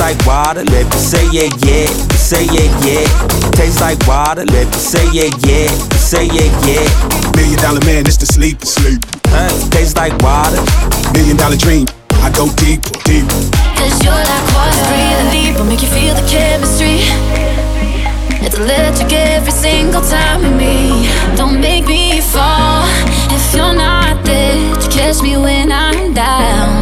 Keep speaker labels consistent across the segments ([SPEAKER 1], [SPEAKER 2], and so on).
[SPEAKER 1] like water, let me say yeah, yeah. Say yeah, yeah. Tastes like water, let me say yeah, yeah. Say yeah, yeah.
[SPEAKER 2] $1 million man, it's the sleep.
[SPEAKER 1] Tastes like water.
[SPEAKER 2] $1 million dream, I go deeper.
[SPEAKER 3] Cause you're like water. Breathing deep will make you feel the chemistry. It's electric every single time with me. Don't make me fall if you're not there to catch me when I'm down.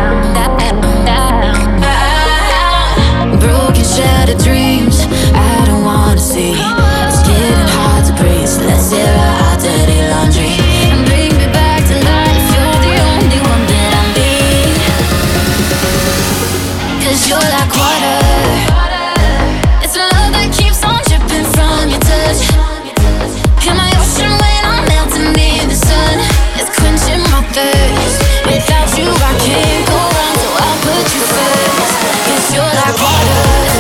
[SPEAKER 3] Broken, shattered dreams, I don't wanna see. It's getting hard to breathe, so let's air out our dirty laundry and bring me back to life. You're the only one that I need. Cause you're like water. It's love that keeps on dripping from your touch. You're my ocean when I'm melting in the sun. It's quenching my thirst. Without you I can't go on, so I'll put you first. Cause you're like water.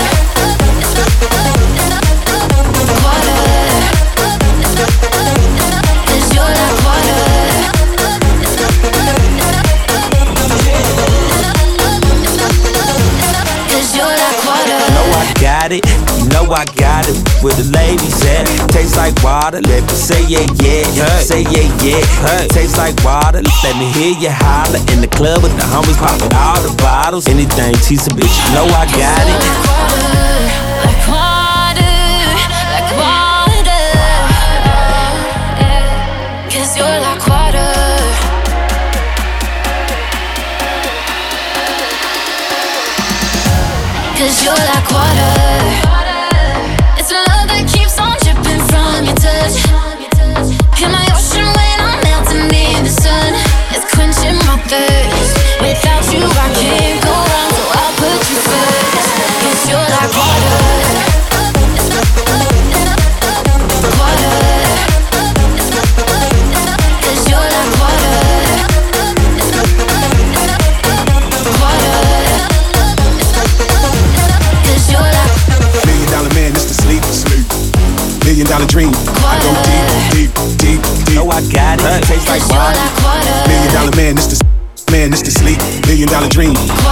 [SPEAKER 1] You know I got it, where the ladies at. Tastes like water, let me say yeah, yeah. Say yeah, yeah. Tastes like water, let me hear you holler. In the club with the homies popping all the bottles. Anything, tease a bitch, you know I got it.
[SPEAKER 3] Like water, like water. Cause you're like water. Cause you're like water. It's love that keeps on dripping from your touch. You're my ocean when I'm melting in the sun. It's quenching my thirst. Without you I can't go on, so I'll put you first. Cause you're like water. Water. Cause you're like water. Water. Cause you're like
[SPEAKER 2] $1 million man, it's the sleep. $1 million dream, I go deep.
[SPEAKER 1] Know I got it, tastes like water.
[SPEAKER 2] $1 million man, it's the sleep. $1 million dream,